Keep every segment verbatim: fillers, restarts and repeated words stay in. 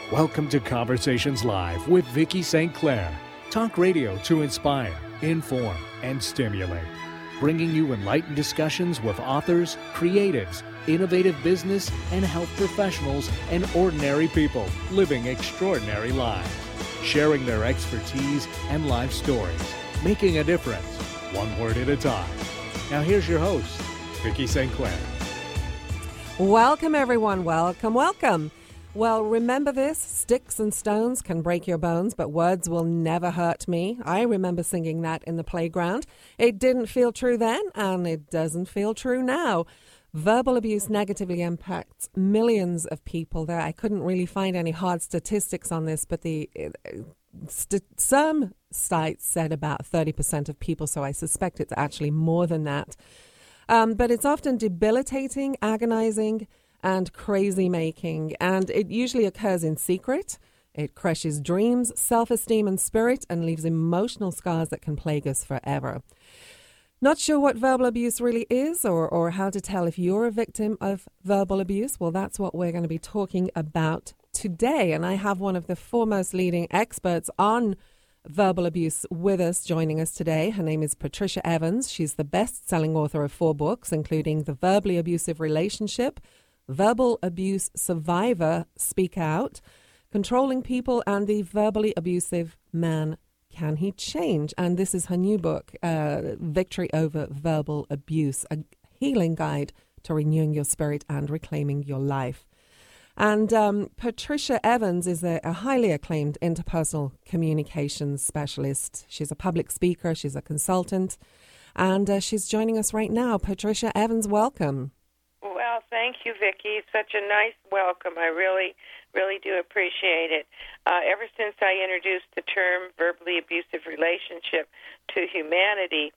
Welcome to Conversations Live with Vicki Saint Clair. Talk radio to inspire, inform, and stimulate. Bringing you enlightened discussions with authors, creatives, innovative business and health professionals, and ordinary people living extraordinary lives. Sharing their expertise and life stories. Making a difference, one word at a time. Now here's your host, Vicki Saint Clair. Welcome, everyone. Welcome, welcome. Well, remember this, sticks and stones can break your bones, but words will never hurt me. I remember singing that in the playground. It didn't feel true then, and it doesn't feel true now. Verbal abuse negatively impacts millions of people there. I couldn't really find any hard statistics on this, but the st- some sites said about thirty percent of people, so I suspect it's actually more than that. Um, but it's often debilitating, agonizing, and crazy making, and it usually occurs in secret. It crushes dreams, self-esteem, and spirit, and leaves emotional scars that can plague us forever. Not sure what verbal abuse really is, or, or how to tell if you're a victim of verbal abuse? Well, that's what we're going to be talking about today, and I have one of the foremost leading experts on verbal abuse with us, joining us today. Her name is Patricia Evans. She's the best-selling author of four books, including The Verbally Abusive Relationship, Verbal Abuse Survivor, Speak Out, Controlling People, and The Verbally Abusive Man, Can He Change? And this is her new book, uh, Victory Over Verbal Abuse, a healing guide to renewing your spirit and reclaiming your life. And um, Patricia Evans is a, a highly acclaimed interpersonal communications specialist. She's a public speaker, she's a consultant, and uh, she's joining us right now. Patricia Evans, welcome. Well, thank you, Vicki. Such a nice welcome. I really, really do appreciate it. Uh, ever since I introduced the term verbally abusive relationship to humanity,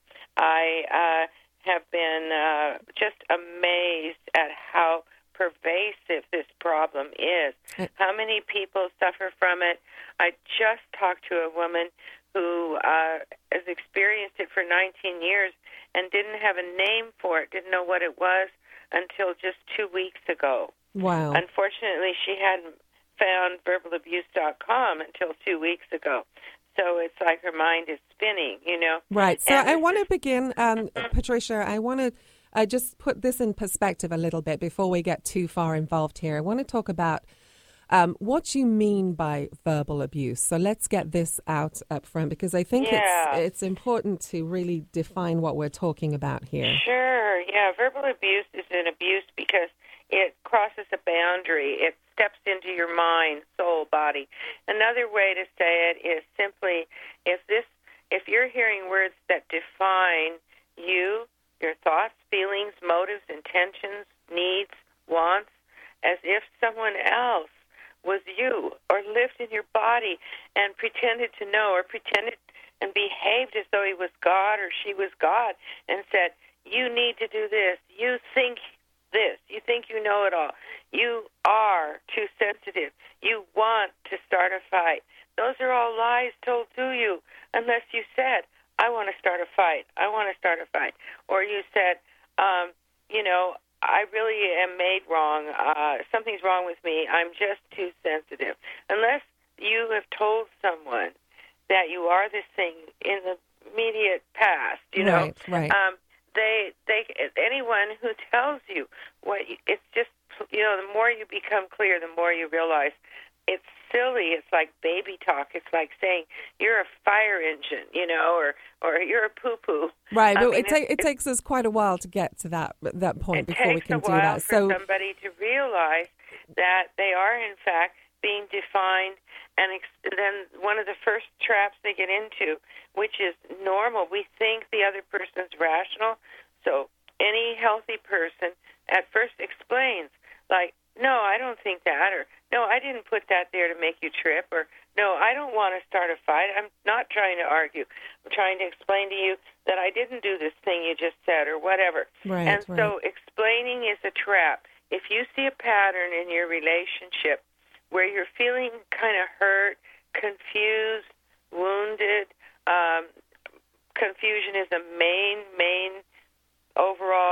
I uh, have been uh, just amazed at how pervasive this problem is. How many people suffer from it? I just talked to a woman who uh, has experienced it for nineteen years and didn't have a name for it, didn't know what it was until just two weeks ago. Wow. Unfortunately, she hadn't found verbal abuse dot com until two weeks ago. So it's like her mind is spinning, you know. Right. So and I want to begin, um, Patricia, I want to uh, just put this in perspective a little bit before we get too far involved here. I want to talk about um, what you mean by verbal abuse. So let's get this out up front, because I think yeah. it's it's important to really define what we're talking about here. Sure. Yeah. Verbal abuse is an abuse because it crosses a boundary. It steps into your mind, soul, body. Another way to say it is simply if this, if you're hearing words that define you, your thoughts, feelings, motives, intentions, needs, wants, as if someone else was you or lived in your body and pretended to know or pretended and behaved as though he was God or she was God and said, you need to do this, you think this, you think you know it all, you are too sensitive, you want to start a fight. Those are all lies told to you unless you said, I want to start a fight, I want to start a fight. Or you said, um, you know, I really am made wrong, uh, something's wrong with me, I'm just too sensitive. Unless you have told someone that you are this thing in the immediate past, you know, right, right. Um, they, they, anyone who tells you what, you, it's just, you know, the more you become clear, the more you realize it's silly. It's like baby talk. It's like saying you're a fire engine, you know, or or you're a poo-poo. Right, I but mean, it, ta- it takes us quite a while to get to that that point before we can do that. It takes a while So for somebody to realize that they are, in fact, being defined. And ex- then one of the first traps they get into, which is normal, we think the other person's rational. So any healthy person at first explains, like, no, I don't think that, or no, I didn't put that there to make you trip, or no, I don't want to start a fight. I'm not trying to argue. I'm trying to explain to you that I didn't do this thing you just said, or whatever. Right, and right. so explaining is a trap. If you see a pattern in your relationship where you're feeling kind of hurt, confused, wounded, um, confusion is a main, main overall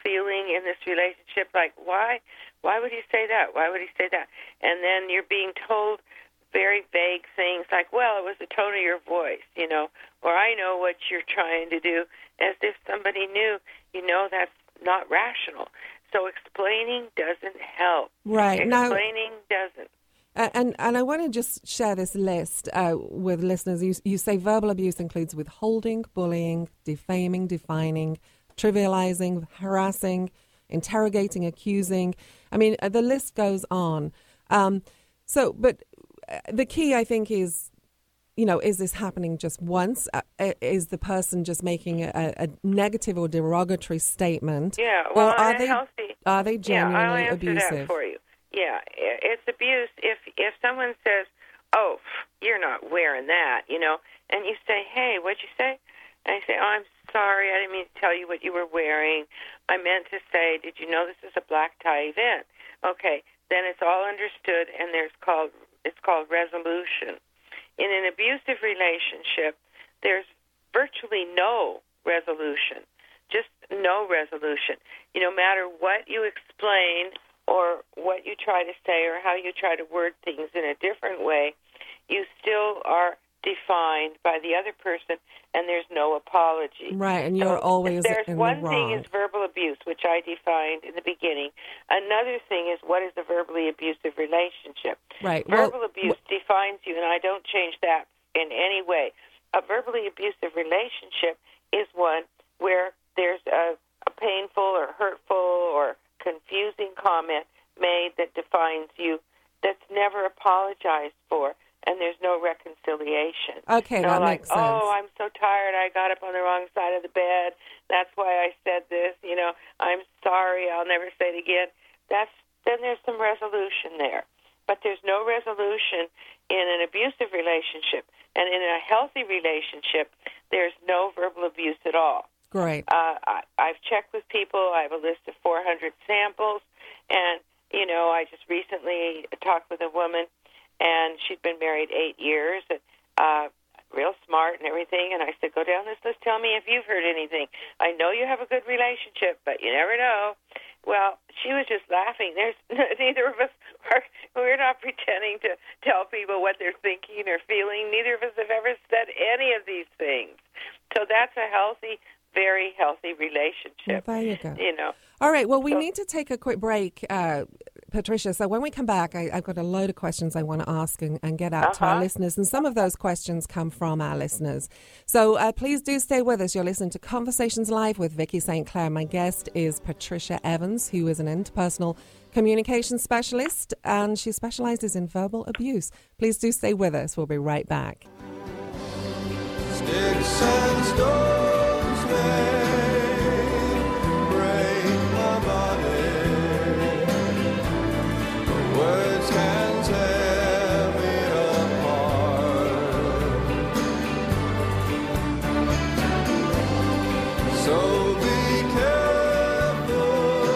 feeling in this relationship, like, why why would he say that? Why would he say that? And then you're being told very vague things like, well, it was the tone of your voice, you know, or I know what you're trying to do, as if somebody knew. You know, that's not rational. So explaining doesn't help. Right. Explaining now, doesn't. Uh, and and I want to just share this list uh, with listeners. You, you say verbal abuse includes withholding, bullying, defaming, defining, trivializing, harassing, interrogating, accusing. I mean, uh, the list goes on. Um, so, but uh, the key, I think, is, you know, is this happening just once? Uh, is the person just making a, a negative or derogatory statement? Yeah, well, or are they healthy, are they genuinely yeah, I'll answer abusive? That for you. Yeah, it's abuse if if someone says, "Oh, you're not wearing that," you know, and you say, "Hey, what'd you say?" And I say, "Oh, I'm sorry, I didn't mean to tell you what you were wearing. I meant to say, did you know this is a black tie event?" Okay, then it's all understood, and there's called it's called resolution. In an abusive relationship, there's virtually no resolution, just no resolution. You know, no matter what you explain or what you try to say or how you try to word things in a different way, you still are defined by the other person, and there's no apology. Right, and you're so always there's in one the thing wrong. is verbal abuse, which I defined in the beginning. Another thing is what is a verbally abusive relationship. Right. Verbal well, abuse w- defines you, and I don't change that in any way. A verbally abusive relationship is one where there's a, a painful or hurtful or confusing comment made that defines you that's never apologized for, and there's no reconciliation. Okay, no, that like, makes sense. Oh, I'm so tired, I got up on the wrong side of the bed, that's why I said this, you know, I'm sorry, I'll never say it again. That's then there's some resolution there. But there's no resolution in an abusive relationship. And in a healthy relationship, there's no verbal abuse at all. Great. Uh, I, I've checked with people. I have a list of four hundred samples. And, you know, I just recently talked with a woman, and she'd been married eight years, and, uh, real smart and everything. And I said, go down this list. Tell me if you've heard anything. I know you have a good relationship, but you never know. Well, she was just laughing. There's neither of us are, we're not pretending to tell people what they're thinking or feeling. Neither of us have ever said any of these things. So that's a healthy, very healthy relationship. Well, there you go. You know. All right. Well, we so, need to take a quick break, uh, Patricia. So when we come back, I, I've got a load of questions I want to ask and, and get out uh-huh. to our listeners. And some of those questions come from our listeners. So uh, please do stay with us. You're listening to Conversations Live with Vicki Saint Clair. My guest is Patricia Evans, who is an interpersonal communication specialist, and she specializes in verbal abuse. Please do stay with us. We'll be right back. Sticks and stones may break my body, but words can tear me apart. So be careful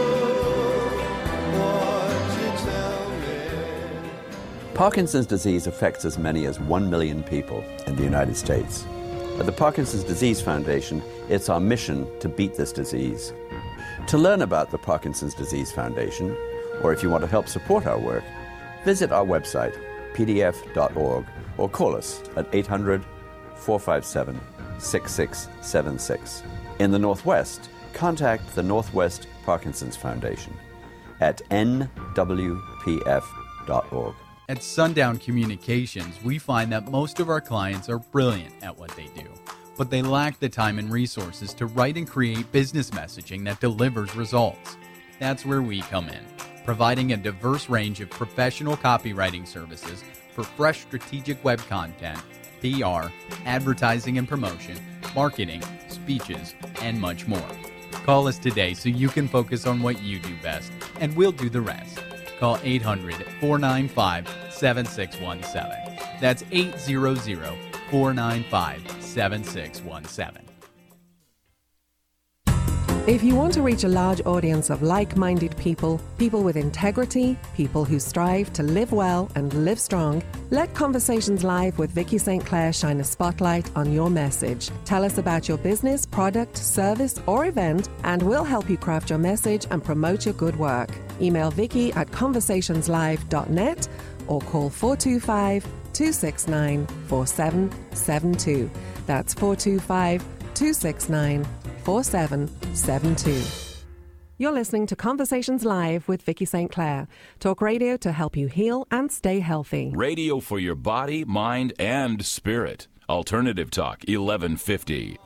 what you tell me. Parkinson's disease affects as many as one million people in the United States. At the Parkinson's Disease Foundation, it's our mission to beat this disease. To learn about the Parkinson's Disease Foundation, or if you want to help support our work, visit our website, p d f dot org, or call us at eight hundred, four five seven, six six seven six. In the Northwest, contact the Northwest Parkinson's Foundation at n w p f dot org. At Sundown Communications, we find that most of our clients are brilliant at what they do, but they lack the time and resources to write and create business messaging that delivers results. That's where we come in, providing a diverse range of professional copywriting services for fresh strategic web content, P R, advertising and promotion, marketing, speeches, and much more. Call us today so you can focus on what you do best, and we'll do the rest. Call eight hundred, four nine five, seven six one seven. That's eight hundred, four nine five, seven six one seven. If you want to reach a large audience of like-minded people, people with integrity, people who strive to live well and live strong, let Conversations Live with Vicki Saint Clair shine a spotlight on your message. Tell us about your business, product, service, or event, and we'll help you craft your message and promote your good work. Email Vicki at conversations live dot net or call four two five, two six nine, four seven seven two. That's four two five, two six nine, four seven seven two. You're listening to Conversations Live with Vicki Saint Clair. Talk radio to help you heal and stay healthy. Radio for your body, mind, and spirit. Alternative Talk, eleven fifty.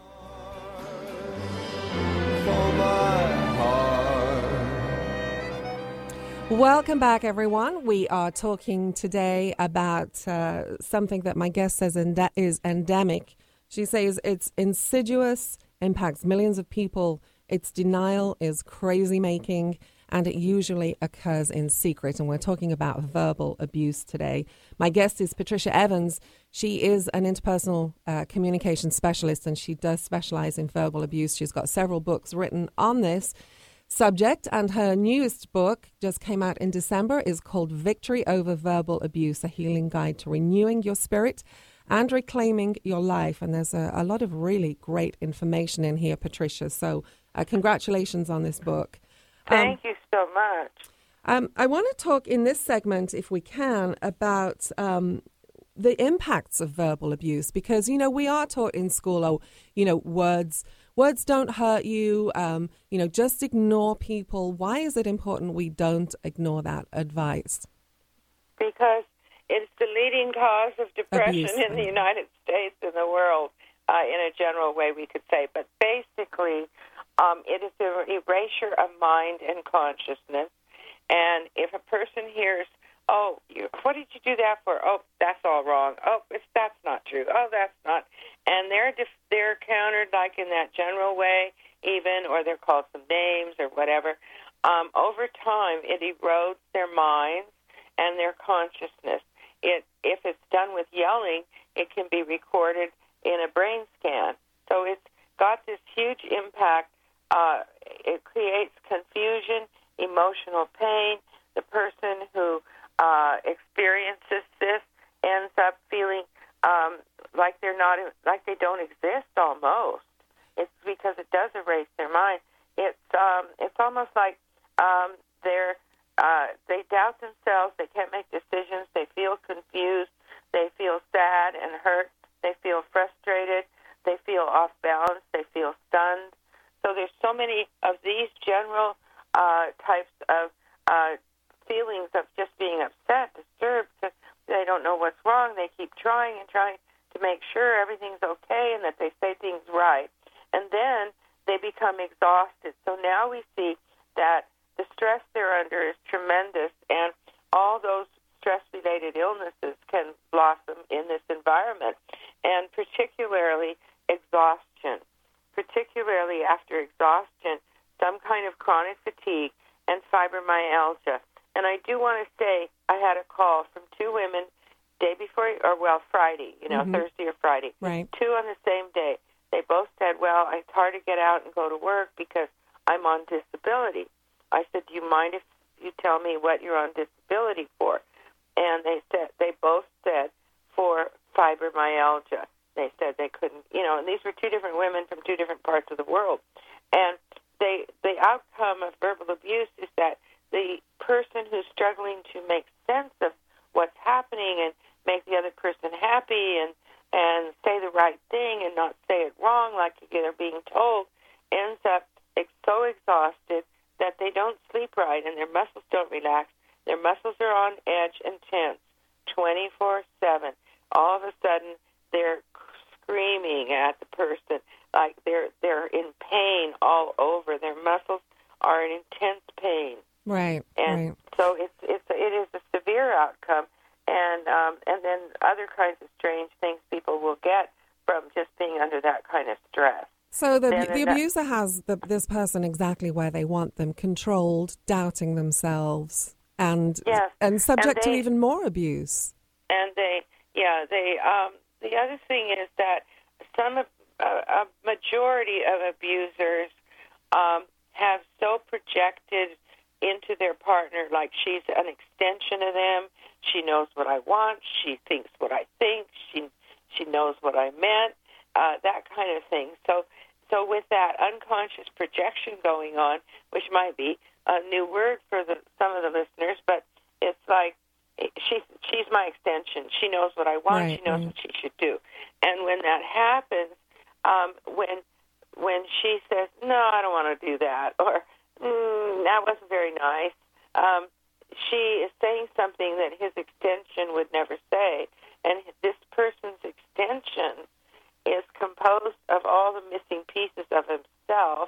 For my heart. Welcome back, everyone. We are talking today about uh, something that my guest says ende- is endemic. She says it's insidious, impacts millions of people. Its denial is crazy making, and it usually occurs in secret. And we're talking about verbal abuse today. My guest is Patricia Evans. She is an interpersonal uh, communication specialist, and she does specialize in verbal abuse. She's got several books written on this subject, and her newest book just came out in December, is called Victory Over Verbal Abuse, A Healing Guide to Renewing Your Spirit and Reclaiming Your Life. And there's a, a lot of really great information in here, Patricia. So uh, congratulations on this book. Thank um, you so much. Um, I want to talk in this segment, if we can, about um, the impacts of verbal abuse, because, you know, we are taught in school, oh, you know, words words don't hurt you, um, you know, just ignore people. Why is it important we don't ignore that advice? Because it's the leading cause of depression Abuse, in the United States and the world, uh, in a general way, we could say. But basically, um, it is an erasure of mind and consciousness. And if a person hears, oh, you, what did you do that for? Oh, that's all wrong. Oh, it's, that's not true. Oh, that's not. And they're def- they're countered like in that general way, even, or they're called some names or whatever. Um, over time, it erodes their minds and their consciousness. It, if it's done with yelling, it can be recorded in a brain scan. So it's got this huge impact. Uh, it creates confusion, emotional pain. The person who uh, experiences this ends up feeling um, like they're not, like they don't exist almost. It's because it does erase their mind. It's um, it's almost like um, they're uh, they doubt themselves. They can't make decisions. They feel confused. They feel sad and hurt. They feel frustrated. They feel off balance. They feel stunned. So there's so many of these general uh, types of uh, feelings of just being upset, disturbed, because they don't know what's wrong. They keep trying and trying to make sure everything's okay and that they say things right. And then they become exhausted. So now we see that the stress they're under is tremendous, and all those stress-related illnesses can blossom in this environment, and particularly exhaustion. Particularly after exhaustion, some kind of chronic fatigue and fibromyalgia. And I do want to say I had a call from two women day before, or well, Friday, you know, mm-hmm. Thursday or Friday. Right. Two on the same day. They both said, well, it's hard to get out and go to work because I'm on disability. I said, do you mind if you tell me what you're on disability for? And they said, they both said for fibromyalgia. They said they couldn't, you know, and these were two different women from two different parts of the world. And they, the outcome of verbal abuse is that the person who's struggling to make sense of what's happening and make the other person happy and, and say the right thing and not say it wrong like they're being told ends up ex- so exhausted that they don't sleep right and their muscles don't relax. Their muscles are on edge and tense twenty-four seven. All of a sudden, they're screaming at the person like they're they're in pain all over. Their muscles are in intense pain. Right. And right. so it's it's it is a severe outcome, and um, and then other kinds of strange things people will get from just being under that kind of stress. So the Then the that- abuser has the, this person exactly where they want them, controlled, doubting themselves, and Yes. and subject And to they- even more abuse. And they, yeah, they. Um, the other thing is that some, uh, a majority of abusers um, have so projected into their partner like she's an extension of them. She knows what I want. She thinks what I think. She she knows what I meant. Uh, that kind of thing. So so with that unconscious projection going on, which might be a new word for the, some of the listeners, but it's like she she's my extension. She knows what I want. Right, she knows right. what she should do. And when that happens, um, when when she says, no, I don't want to do that, or mm, that wasn't very nice, um, she is saying something that his extension would never say. And this person's extension is composed of all the missing pieces of himself.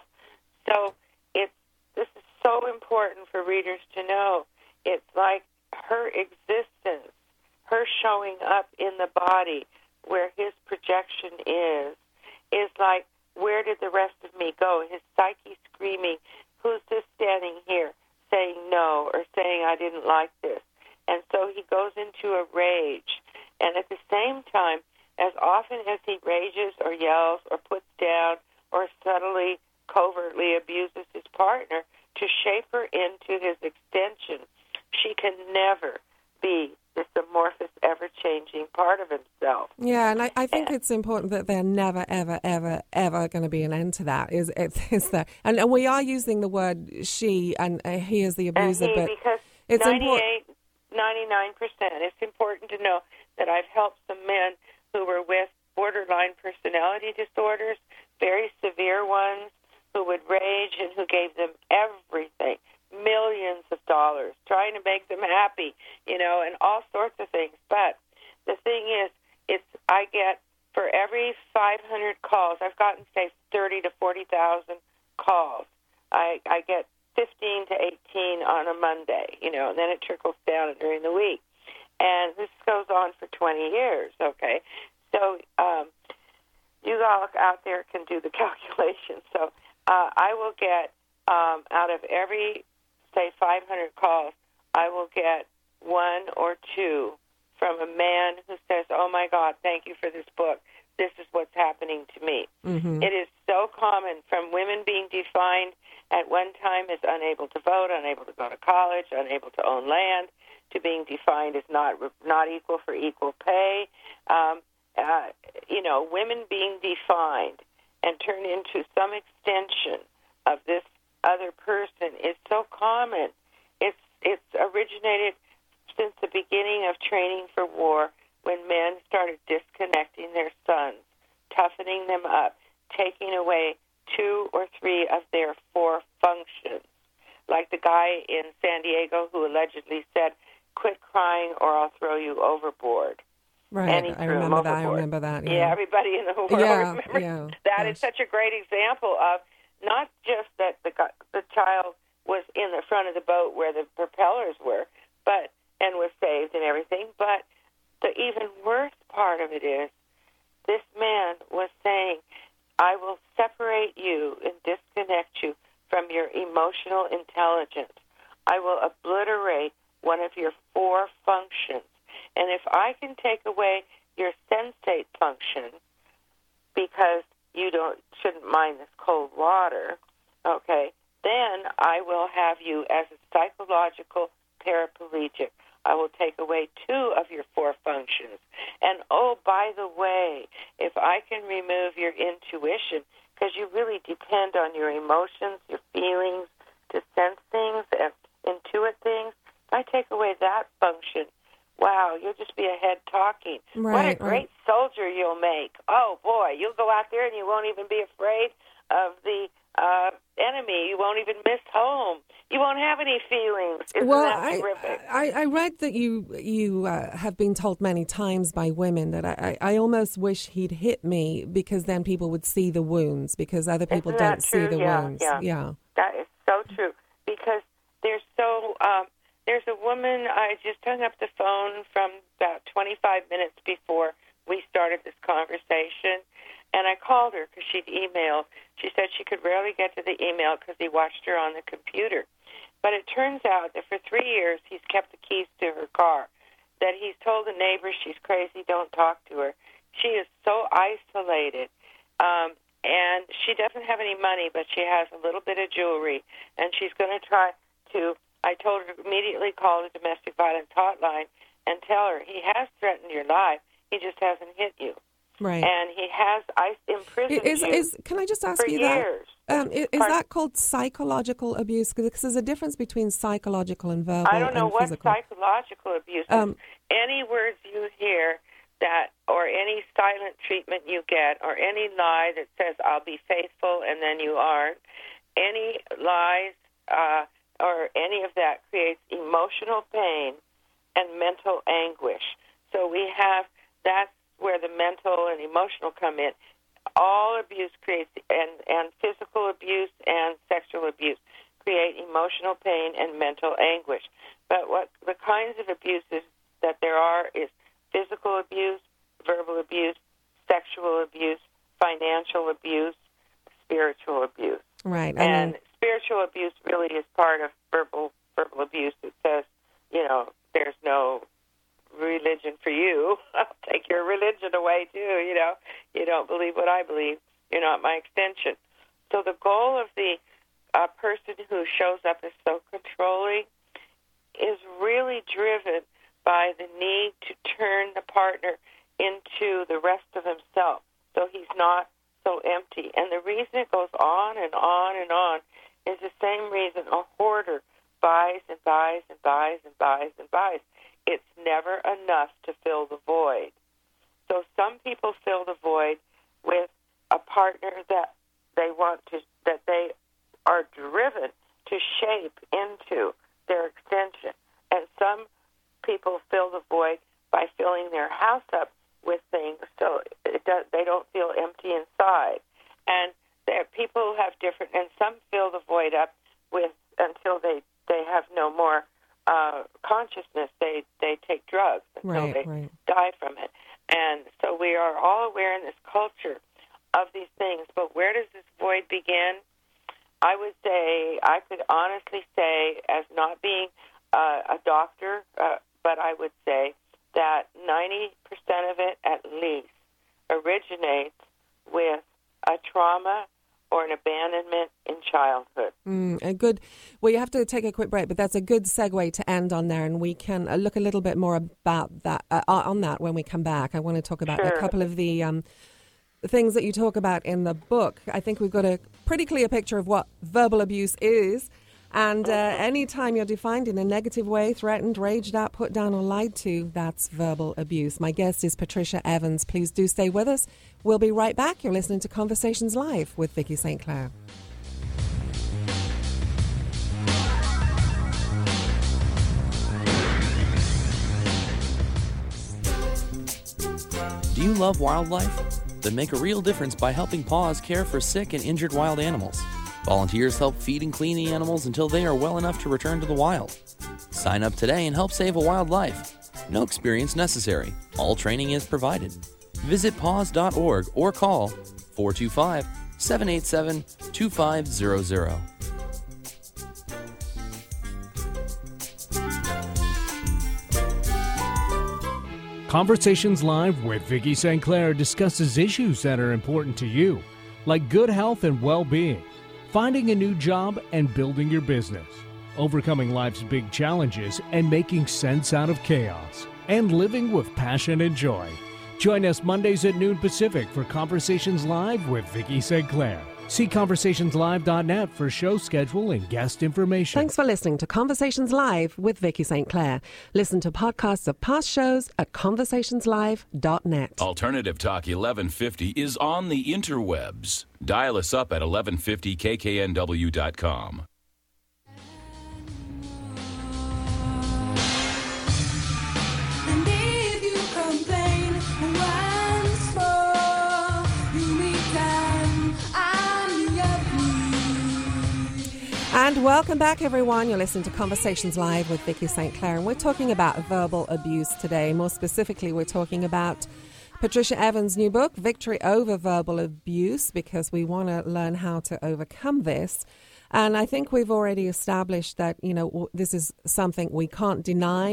So it's this is so important for readers to know. It's like her existence, her showing up in the body where his projection is, is like, where did the rest of me go? His psyche screaming, who's this standing here saying no or saying I didn't like this? And so he goes into a rage. And at the same time, as often as he rages or yells or puts down or subtly, covertly abuses his partner to shape her into his extension, she can never be this amorphous, ever-changing part of himself. Yeah, and I, I think and, it's important that there never, ever, ever, ever going to be an end to that. Is is, is there? And, and we are using the word she, and uh, he is the abuser, and he, but because it's ninety-eight, ninety-nine percent. It's important to know that I've helped some men who were with borderline personality disorders, very severe ones, who would rage and who gave them everything, millions of dollars, trying to make them happy, you know, and all sorts of things. But the thing is, it's I get, for every five hundred calls, I've gotten, say, thirty to forty thousand calls. I, I get fifteen to eighteen on a Monday, you know, and then it trickles down during the week. And this goes on for twenty years, okay? So um, you all out there can do the calculation. So uh, I will get, um, out of every, say, five hundred calls, I will get one or two from a man who says, oh, my God, thank you for this book. This is what's happening to me. Mm-hmm. It is so common, from women being defined at one time as unable to vote, unable to go to college, unable to own land, to being defined as not not equal for equal pay. Um, uh, you know, women being defined and turned into some extension of this other person is so common. It's it's originated since the beginning of training for war, when men started disconnecting their sons, toughening them up, taking away two or three of their four functions. Like the guy in San Diego who allegedly said, quit crying or I'll throw you overboard. Right, and he I threw remember him that. I overboard. remember that. Yeah, yeah everybody in the world yeah, remembers yeah, that. gosh. It's such a great example of not just that the the child was in the front of the boat where the propellers were, but and was saved and everything, but the even worse part of it is this man was saying, I will separate you and disconnect you from your emotional intelligence. I will obliterate one of your four functions. And if I can take away your sensate function, because you don't shouldn't mind this cold water, okay, then I will have you as a psychological paraplegic. I will take away two of your four functions. And, oh, by the way, if I can remove your intuition, because you really depend on your emotions, your feelings, to sense things and intuit things, if I take away that function, wow, you'll just be ahead talking. Right, what a great right. soldier you'll make. Oh, boy, you'll go out there and you won't even be afraid of the uh, enemy. You won't even miss home. You won't have any feelings. Isn't well, that I, terrific? I, I read that you you uh, have been told many times by women that I, I almost wish he'd hit me because then people would see the wounds because other people Isn't don't that see true? the Yeah, wounds. yeah. yeah. That is so true because there's so um, there's a woman I just hung up the phone from about twenty-five minutes before we started this conversation, and I called her because she'd emailed. She said she could rarely get to the email because he watched her on the computer. But it turns out that for three years he's kept the keys to her car, that he's told the neighbors she's crazy, don't talk to her. She is so isolated. Um, and she doesn't have any money, but she has a little bit of jewelry, and she's going to try to, I told her to immediately call the domestic violence hotline and tell her he has threatened your life, he just hasn't hit you. Right. And he has I imprisoned is, you is, Can I just ask for you years. that? Um, is is that called psychological abuse? Because there's a difference between psychological and verbal I don't know and what physical. psychological abuse is. Um, any words you hear that, or any silent treatment you get, or any lie that says, I'll be faithful, and then you aren't, any lies uh, or any of that creates emotional pain and mental anguish. So we have, that's where the mental and emotional come in. All abuse creates, and, and physical abuse and sexual abuse create emotional pain and mental anguish. But what the kinds of abuses that there are is physical abuse, verbal abuse, sexual abuse, financial abuse, spiritual abuse. Right. And then, spiritual abuse really is part of verbal verbal abuse. It says, you know, there's no religion for you. I'll take your religion away too, you know. You don't believe what I believe. You're not my extension. So the goal of the uh, person who shows up as so controlling is really driven by the need to turn the partner into the rest of himself, so he's not so empty. And the reason it goes on and on and on is the same reason a hoarder buys and buys and buys and buys and buys. It's never enough to fill the void. So some people fill the void with a partner that they want to, that they are driven to shape into their extension. And some people fill the void by filling their house up with things so it does, they don't feel empty inside. And there, people have different, and some fill the void up with until they, they have no more uh, consciousness. They they take drugs until right, they right. die from it. And so we are all aware in this culture of these things. But where does this void begin? I would say, I could honestly say, as not being uh, a doctor, uh, but I would say that ninety percent of it at least originates with a trauma or an abandonment in childhood. Mm, a good. Well, you have to take a quick break, but that's a good segue to end on there, and we can uh, look a little bit more about that uh, on that when we come back. I want to talk about Sure. a couple of the um, things that you talk about in the book. I think we've got a pretty clear picture of what verbal abuse is. And uh, anytime you're defined in a negative way, threatened, raged at, put down or lied to, that's verbal abuse. My guest is Patricia Evans. Please do stay with us. We'll be right back. You're listening to Conversations Live with Vicki Saint Clair. Do you love wildlife? Then make a real difference by helping PAWS care for sick and injured wild animals. Volunteers help feed and clean the animals until they are well enough to return to the wild. Sign up today and help save a wild life. No experience necessary. All training is provided. Visit paws dot org or call four two five, seven eight seven, two five zero zero. Conversations Live with Vicki Saint Clair discusses issues that are important to you, like good health and well-being, finding a new job and building your business, overcoming life's big challenges and making sense out of chaos, and living with passion and joy. Join us Mondays at noon Pacific for Conversations Live with Vicki Saint Clair. See conversations live dot net for show schedule and guest information. Thanks for listening to Conversations Live with Vicki Saint Clair. Listen to podcasts of past shows at conversations live dot net. Alternative Talk eleven fifty is on the interwebs. Dial us up at eleven fifty k k n w dot com. And if you complain once more, you return, I'm your plea. And welcome back, everyone. You're listening to Conversations Live with Vicki Saint Clair, and we're talking about verbal abuse today. More specifically, we're talking about Patricia Evans' new book, Victory Over Verbal Abuse, because we want to learn how to overcome this. And I think we've already established that, you know, this is something we can't deny.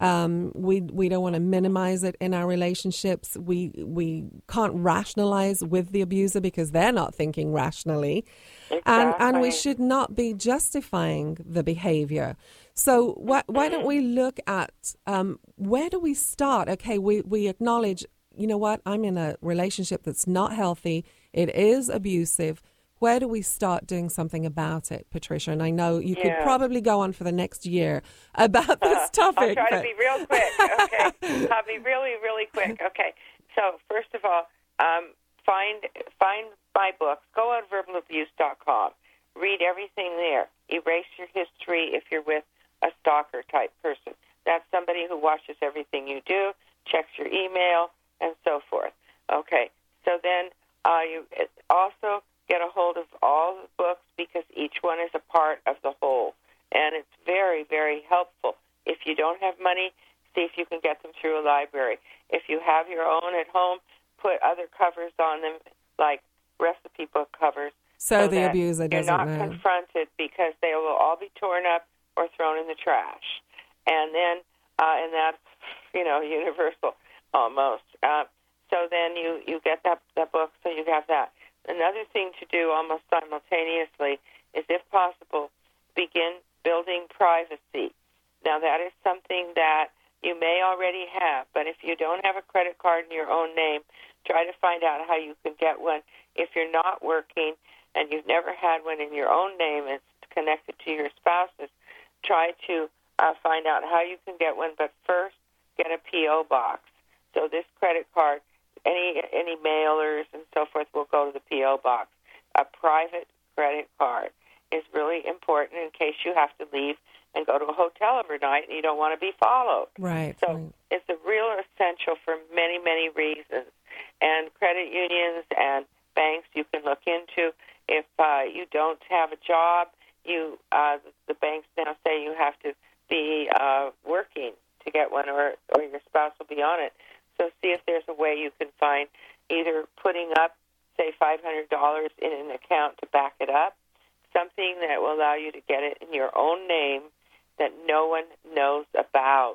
Um, we we don't want to minimize it in our relationships. We we can't rationalize with the abuser because they're not thinking rationally. Exactly. And and we should not be justifying the behavior. So why why don't we look at um, where do we start? Okay, we, we acknowledge, you know what, I'm in a relationship that's not healthy. It is abusive. Where do we start doing something about it, Patricia? And I know you yeah. could probably go on for the next year about this topic. I'll try but... to be real quick, okay? I'll be really, really quick, okay? So first of all, um, find find my books. Go on verbal abuse dot com. Read everything there. Erase your history if you're with a stalker-type person. That's somebody who watches everything you do, checks your email, and so forth. Okay, so then uh, you also get a hold of all the books because each one is a part of the whole. And it's very, very helpful. If you don't have money, see if you can get them through a library. If you have your own at home, put other covers on them, like recipe book covers. So, so the abuser doesn't know. You're not know. confronted because they will all be torn up or thrown in the trash. And then, uh, and that's, you know, universal almost. Uh, so then you, you get that, that book, so you have that. Another thing to do almost simultaneously is, if possible, begin building privacy. Now, that is something that you may already have, but if you don't have a credit card in your own name, try to find out how you can get one. If you're not working and you've never had one in your own name, it's connected to your spouse's, try to uh, find out how you can get one, but first get a P O box. So this credit card, Any any mailers and so forth will go to the P O box. A private credit card is really important in case you have to leave and go to a hotel overnight and you don't want to be followed. Right. So right. it's a real essential for many, many reasons. And credit unions and banks you can look into. If uh, you don't have a job, you uh, the banks now say you have to be uh, working to get one, or, or your spouse will be on it. So see if there's a way you can find either putting up, say, five hundred dollars in an account to back it up, something that will allow you to get it in your own name that no one knows about.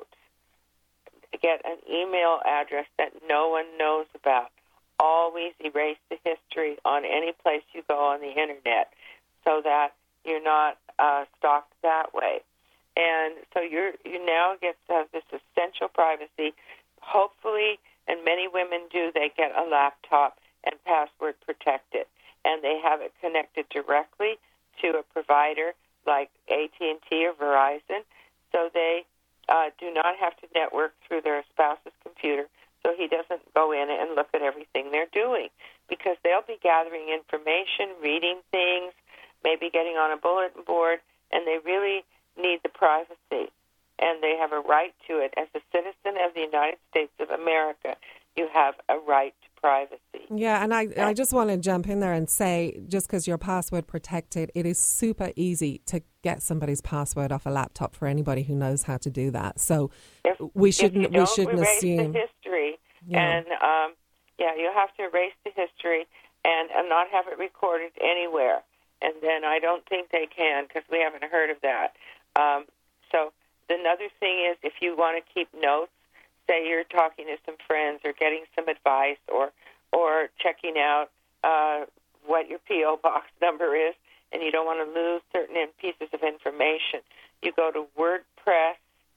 Get an email address that no one knows about. Always erase the history on any place you go on the Internet so that you're not uh, stalked that way. And so you're, you now get to have this essential privacy. Hopefully, and many women do, they get a laptop and password protect it. And they have it connected directly to a provider like A T and T or Verizon. So they uh, do not have to network through their spouse's computer, so he doesn't go in and look at everything they're doing, because they'll be gathering information, reading things, maybe getting on a bulletin board, and they really need the privacy. And they have a right to it. As a citizen of the United States of America, you have a right to privacy. Yeah, and I, I just want to jump in there and say, just because you're password protected, it is super easy to get somebody's password off a laptop for anybody who knows how to do that. So if, we shouldn't if you we don't shouldn't erase assume. the history, Yeah. and um, yeah, you have to erase the history and, and not have it recorded anywhere. And then I don't think they can, because we haven't heard of that. Um, so another thing is, if you want to keep notes, say you're talking to some friends or getting some advice, or or checking out uh, what your P O box number is, and you don't want to lose certain pieces of information, you go to WordPress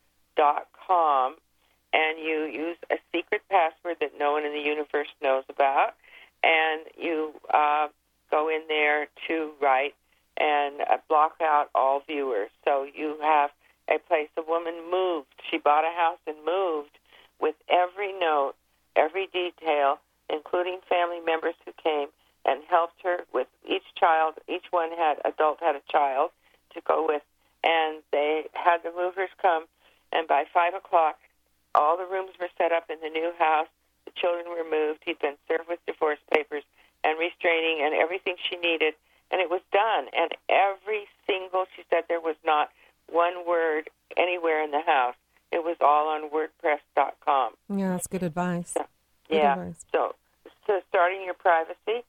dot com and you use a secret password that no one in the universe knows about, and you uh, go in there to write and uh, block out all viewers. So you have a place. A woman moved. She bought a house and moved with every note, every detail, including family members who came and helped her with each child. Each one had, adult had a child to go with, and they had the movers come, and by five o'clock, all the rooms were set up in the new house. The children were moved. He'd been served with divorce papers and restraining and everything she needed, and it was done. And every single, she said there was not one word anywhere in the house. It was all on WordPress dot com. Yeah, that's good advice. So, good yeah. Advice. So, so starting your privacy,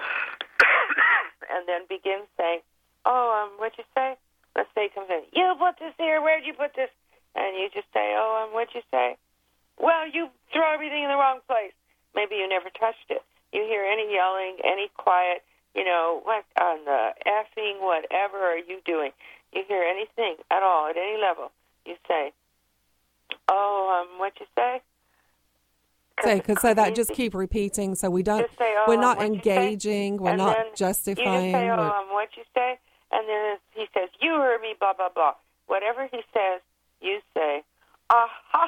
and then begin saying, "Oh, um, what'd you say?" Let's say comes in, "You put this here. Where'd you put this?" and you just say, oh, um, what'd you say? Well, you throw everything in the wrong place. Maybe you never touched it. You hear any yelling, any quiet, you know, what on the effing whatever are you doing? You hear anything at all, at any level, you say, oh, um, what'd you say? Say, cause so that just keep repeating, so we don't, Just say, oh, we're um, not what'd you engaging, say? we're And not then justifying. You just say, oh, we're- um, what'd you say? And then he says, you heard me, blah, blah, blah. Whatever he says, you say, aha.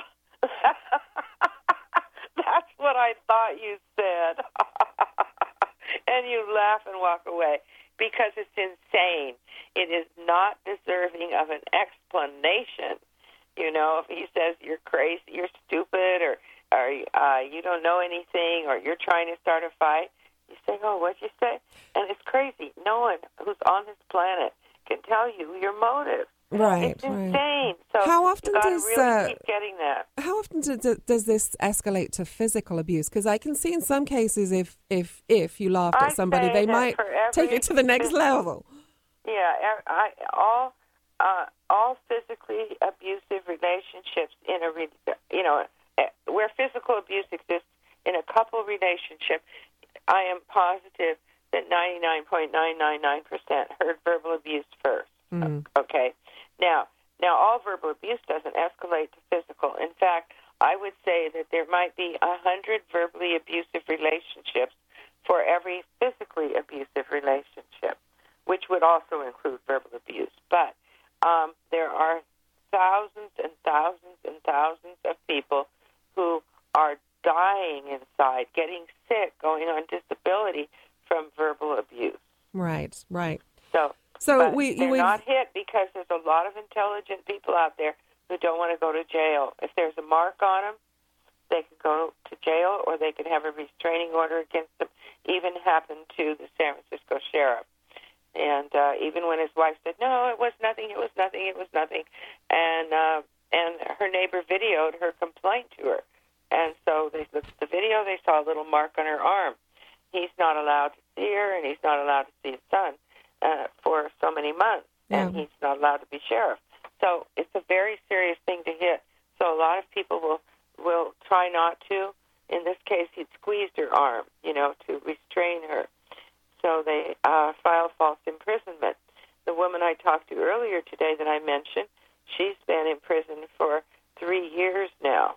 That's what I thought you said. And you laugh and walk away because it's insane. It is not deserving of an explanation. You know, if he says you're crazy, you're stupid, or, or uh, you don't know anything, or you're trying to start a fight, you say, oh, what'd you say? And it's crazy. No one who's on this planet can tell you your motive. Right, It's right. insane. So How often you gotta does, really uh, keep getting that. How often do, do, does this escalate to physical abuse? Because I can see in some cases if if if you laughed I at somebody, say they that might for every take it to the next physical- level. Yeah, I, all uh, all physically abusive relationships in a re, you know where physical abuse exists in a couple relationship, I am positive that ninety-nine point nine nine nine percent heard verbal abuse first. Mm. Okay, now now all verbal abuse doesn't escalate to physical. In fact, I would say that there might be a hundred verbally abusive relationships for every physically abusive relationship, which would also include verbal abuse. But um, there are thousands and thousands and thousands of people who are dying inside, getting sick, going on disability from verbal abuse. Right, right. So, So but we they're we've, not hit because there's a lot of intelligent people out there who don't want to go to jail. If there's a mark on them, they could go to jail, or they could have a restraining order against them. Even happened to the San Francisco sheriff. And uh, even when his wife said, no, it was nothing, it was nothing, it was nothing, and uh, and her neighbor videoed her complaint to her. And so they looked at the video, they saw a little mark on her arm. He's not allowed to see her, and he's not allowed to see his son uh, for so many months, and Yeah. he's not allowed to be sheriff. So it's a very serious thing to hit. So a lot of people will, will try not to. In this case, he'd squeezed her arm, you know, to restrain her. So they uh, file false imprisonment. The woman I talked to earlier today that I mentioned, she's been in prison for three years now.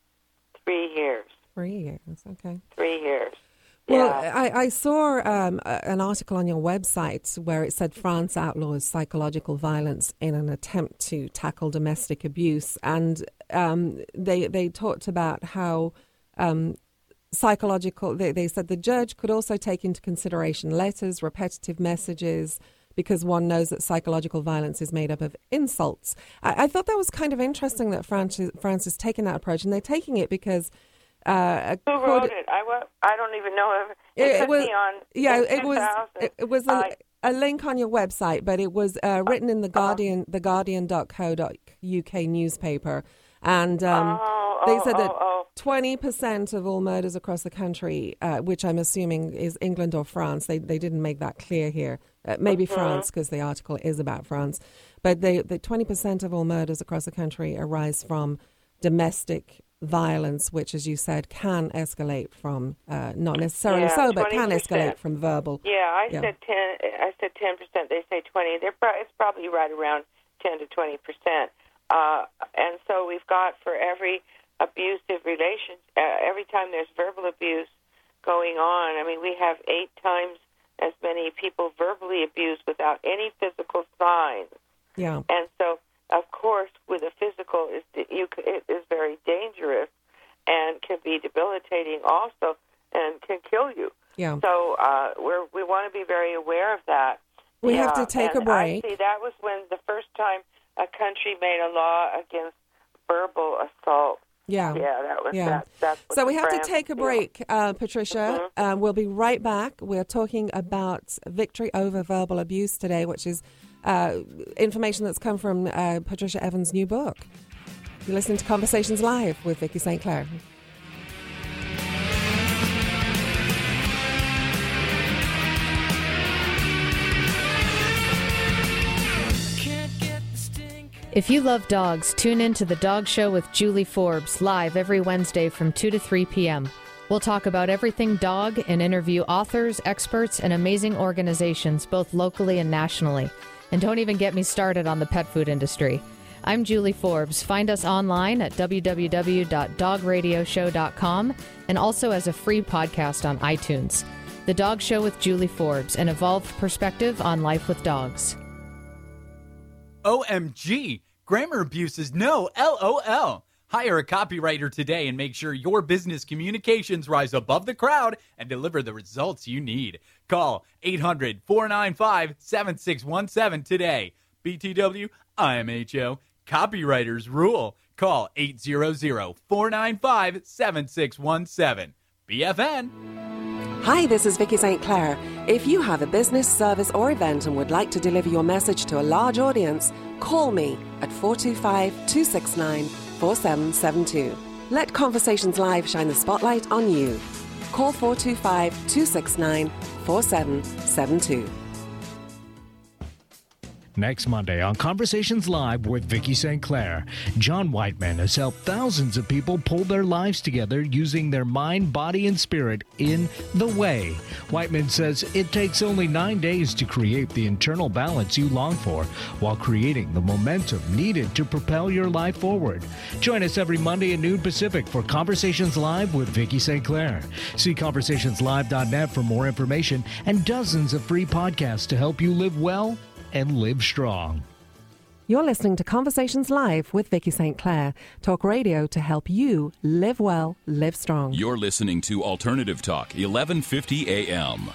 Three years. three years. Okay. Three years. Well, Yeah. I, I saw um, a- an article on your website where it said France outlaws psychological violence in an attempt to tackle domestic abuse, and um, they they talked about how um, psychological. They, they said the judge could also take into consideration letters, repetitive messages, because one knows that psychological violence is made up of insults. I, I thought that was kind of interesting that France is, France is taking that approach, and they're taking it because. Uh, Who accord- wrote it? I, wa- I don't even know if it, It, could was, be on yeah, in it was, two thousand. it, it was a, I- a link on your website, but it was uh, written in the Guardian, the Guardian dot co dot U K newspaper, and um, oh, they oh, said that oh, oh. twenty percent of all murders across the country, uh, which I'm assuming is England or France, they they didn't make that clear here. Uh, maybe Mm-hmm. France, because the article is about France, but they, the twenty percent of all murders across the country arise from domestic violence, which, as you said, can escalate from uh, not necessarily Yeah, so, but can twenty percent. escalate from verbal. Yeah, I Yeah. said ten. I said ten percent. They say twenty. They're pro- it's probably right around ten to twenty percent. Uh, and so we've got for every abusive relation, uh, every time there's verbal abuse going on. I mean, we have eight times as many people verbally abused without any physical signs. Yeah. And so, of course, with a physical, is you c- it is very dangerous and can be debilitating also, and can kill you. Yeah. So uh, we're, we want to be very aware of that. We have Yeah, to take a and break. I see that was when the first time a country made a law against verbal assault. Yeah. Yeah, that was Yeah. that. That's what So the we have to France- take a yeah. break, uh, Patricia. Mhm. Uh, we'll be right back. We're talking about victory over verbal abuse today, which is uh, information that's come from uh, Patricia Evans' new book. You're listening to Conversations Live with Vicky Saint Clair. If you love dogs, tune in to The Dog Show with Julie Forbes, live every Wednesday from two to three p.m. We'll talk about everything dog and interview authors, experts, and amazing organizations, both locally and nationally. And don't even get me started on the pet food industry. I'm Julie Forbes. Find us online at w w w dot dog radio show dot com and also as a free podcast on iTunes. The Dog Show with Julie Forbes, an evolved perspective on life with dogs. O M G! Grammar abuse is no LOL. Hire a copywriter today and make sure your business communications rise above the crowd and deliver the results you need. Call eight hundred, four nine five, seven six one seven today. B T W, I M H O, copywriters rule. Call eight hundred, four nine five, seven six one seven. B F N. Hi, this is Vicky Saint Clair. If you have a business, service, or event and would like to deliver your message to a large audience, call me at four two five, two six nine, four seven seven two. Let Conversations Live shine the spotlight on you. Call four two five, two six nine, four seven seven two. Next Monday on Conversations Live with Vicky Saint Clair, John Whiteman has helped thousands of people pull their lives together using their mind, body, and spirit in The Way. Whiteman says it takes only nine days to create the internal balance you long for while creating the momentum needed to propel your life forward. Join us every Monday at noon Pacific for Conversations Live with Vicky Saint Clair. See conversations live dot net for more information and dozens of free podcasts to help you live well and live strong. You're listening to Conversations Live with Vicky Saint Clair. Talk radio to help you live well, live strong. You're listening to Alternative Talk, eleven fifty A M.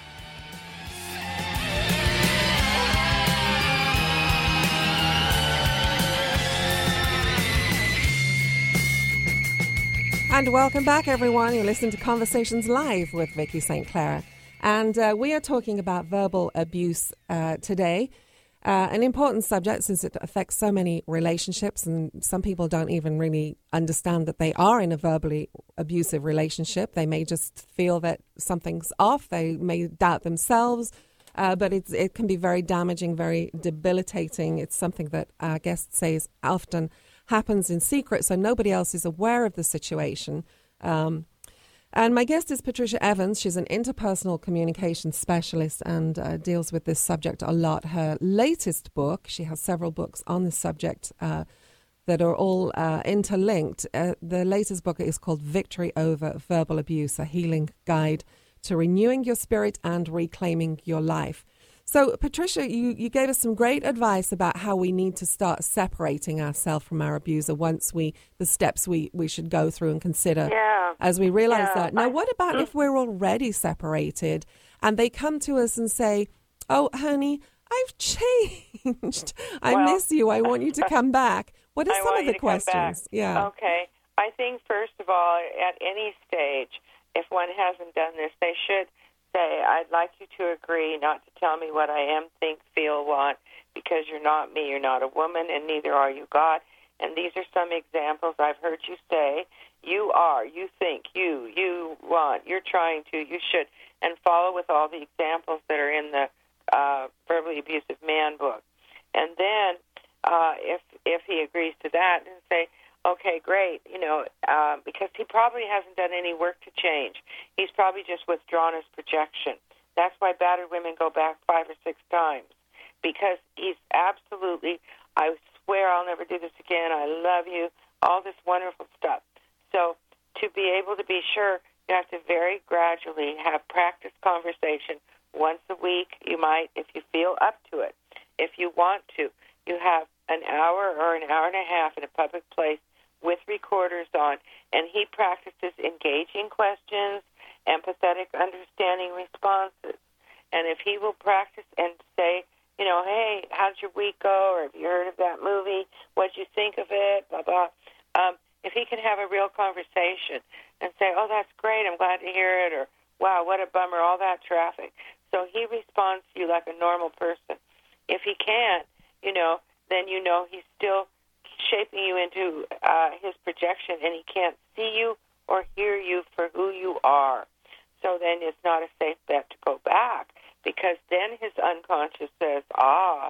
And welcome back, everyone. You're listening to Conversations Live with Vicky Saint Clair. And uh, we are talking about verbal abuse uh, today. Uh, an important subject since it affects so many relationships, and some people don't even really understand that they are in a verbally abusive relationship. They may just feel that something's off. They may doubt themselves, uh, but it's, it can be very damaging, very debilitating. It's something that our guest says often happens in secret, so nobody else is aware of the situation. Um And my guest is Patricia Evans. She's an interpersonal communication specialist and uh, deals with this subject a lot. Her latest book, she has several books on this subject uh, that are all uh, interlinked. Uh, the latest book is called Victory Over Verbal Abuse, a healing guide to renewing your spirit and reclaiming your life. So, Patricia, you, you gave us some great advice about how we need to start separating ourselves from our abuser once we, the steps we, we should go through and consider yeah. as we realize yeah. that. Now, I, what about if we're already separated and they come to us and say, oh, honey, I've changed. I well, miss you. I want you to come back. What are I some want of the you to come back. questions? Yeah. Okay. I think, first of all, at any stage, if one hasn't done this, they should say, I'd like you to agree not to tell me what I am, think, feel, want, because you're not me, you're not a woman, and neither are you God. And these are some examples I've heard you say. You are, you think, you, you want, you're trying to, you should, and follow with all the examples that are in the uh, Verbally Abusive Man book. And then uh, if if he agrees to that, and say, okay, great, you know, uh, because he probably hasn't done any work to change. He's probably just withdrawn his projection. That's why battered women go back five or six times, because he's absolutely, I swear I'll never do this again, I love you, all this wonderful stuff. So to be able to be sure, you have to very gradually have practice conversation once a week. You might, if you feel up to it. If you want to, you have an hour or an hour and a half in a public place with recorders on, and he practices engaging questions, empathetic understanding responses. And if he will practice and say, you know, hey, how'd your week go? Or have you heard of that movie? What'd you think of it? Blah, blah. Um, if he can have a real conversation and say, oh, that's great, I'm glad to hear it, or wow, what a bummer, all that traffic. So he responds to you like a normal person. If he can't, you know, then you know he's still shaping you into uh, his projection, and he can't see you or hear you for who you are. So then it's not a safe bet to go back, because then his unconscious says, ah,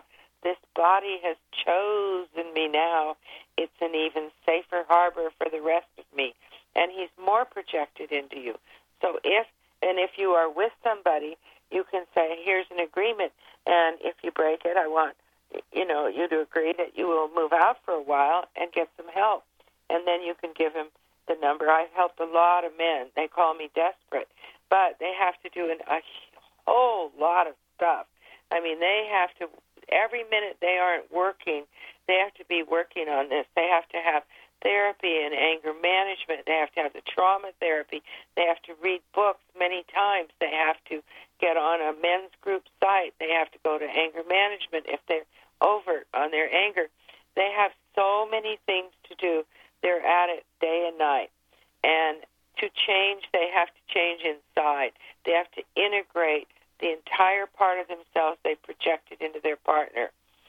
this body has chosen me now. It's an even safer harbor for the rest of me. And he's more projected into you. So if, and if you are with somebody, you can say, here's an agreement, and if you break it, I want, you know, you to agree that you will move out for a while and get some help. And then you can give him the number. I've helped a lot of men. They call me desperate. But they have to do an, a whole lot of stuff. I mean, they have to, every minute they aren't working, they have to be working on this. They have to have therapy and anger management. They have to have the trauma therapy. They have to read books many times. They have to get on a men's group site. They have to go to anger management if they're overt on their anger. They have so many things to do. They're at it day and night. And to change, they have to change inside. They have to integrate the entire part of themselves they projected into their partner.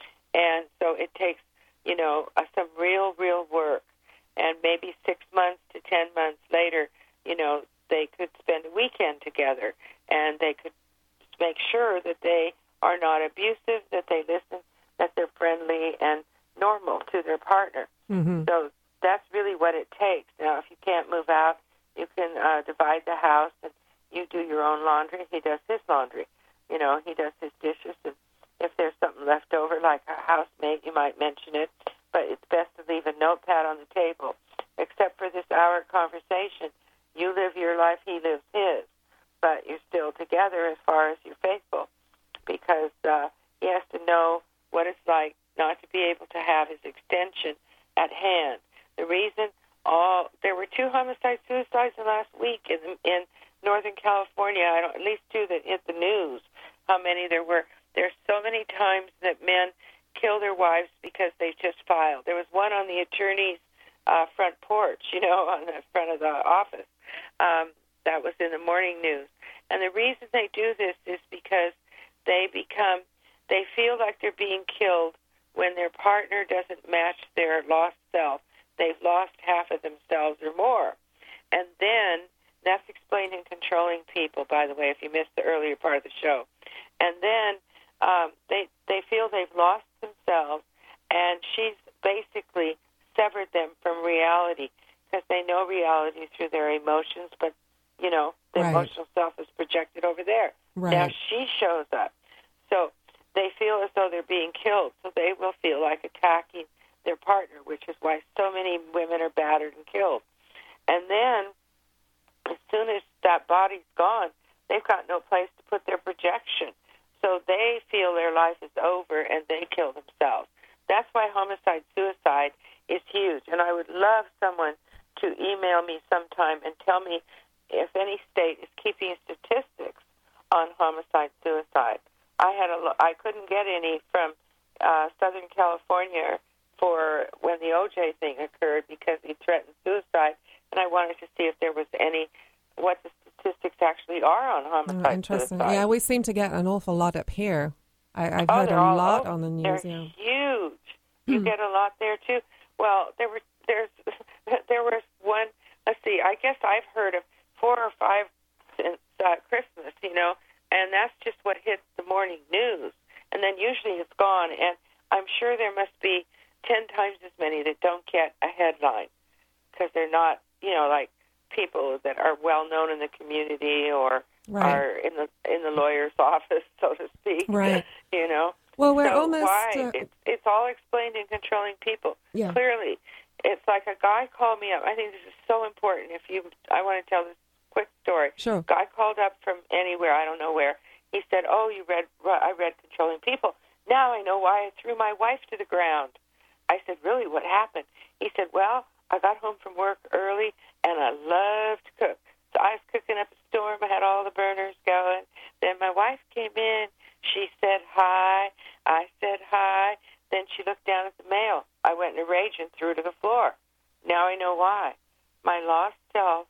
And so it takes, you know, uh, some real, real work. And maybe six months to ten months later, you know, they could spend a weekend together, and they could make sure that they are not abusive, that they listen, that they're friendly and normal to their partner. Mm-hmm. So that's really what it takes. Now, if you can't move out, you can uh, divide the house, and you do your own laundry. He does his laundry. You know, he does his dishes, and if there's something left over, like a housemate, you might mention it. But it's best to leave a notepad on the table. Except for this hour conversation, you live your life, he lives his. But you're still together as far as you're faithful, because uh, he has to know what it's like not to be able to have his extension at hand. The reason all there were two homicide suicides in last week in in Northern California. I don't, at least two that hit the news. How many there were? There's so many times that men kill their wives because they just filed. There was one on the attorney's uh, front porch, you know, on the front of the office. Um, that was in the morning news. And the reason they do this is because they become, they feel like they're being killed when their partner doesn't match their lost self. They've lost half of themselves or more. And then, that's explained in Controlling People, by the way, if you missed the earlier part of the show. And then um, they they feel they've lost themselves, and she's basically severed them from reality, because they know reality through their emotions, but, you know, the right. emotional self is projected over there. Right. Now she shows up. So they feel as though they're being killed, so they will feel like attacking their partner, which is why so many women are battered and killed. And then, as soon as that body's gone, they've got no place to put their projection. So they feel their life is over, and they kill themselves. That's why homicide suicide is huge. And I would love someone to email me sometime and tell me if any state is keeping statistics on homicide suicide. I had a, I couldn't get any from uh, Southern California for when the O J thing occurred, because he threatened suicide, and I wanted to see if there was any, what the statistics actually are on homicide oh, interesting. suicide. Yeah, we seem to get an awful lot up here. I, I've oh, heard a all lot over. on the news. They're yeah. huge. You Hmm. get a lot there too. Well, there were there's there was one. Let's see. I guess I've heard of four or five since uh, Christmas. You know, and that's just what hits the morning news. And then usually it's gone. And I'm sure there must be ten times as many that don't get a headline, because they're not, you know, like people that are well known in the community or Right. are in the in the lawyer's office, so to speak. Right. You know. Well, we're so almost. Why? Uh, It's it's all explained in Controlling People. Yeah. Clearly, it's like a guy called me up. I think this is so important. If you, I want to tell this quick story. Sure. Guy called up from anywhere, I don't know where. He said, "Oh, you read? I read Controlling People. Now I know why I threw my wife to the ground." I said, "Really? What happened?" He said, "Well, I got home from work early, and I love to cook. So I was cooking up a storm. I had all the burners going. Then my wife came in. She said hi. I said hi. Then she looked down at the mail. I went in a rage and threw it to the floor. Now I know why. My lost self,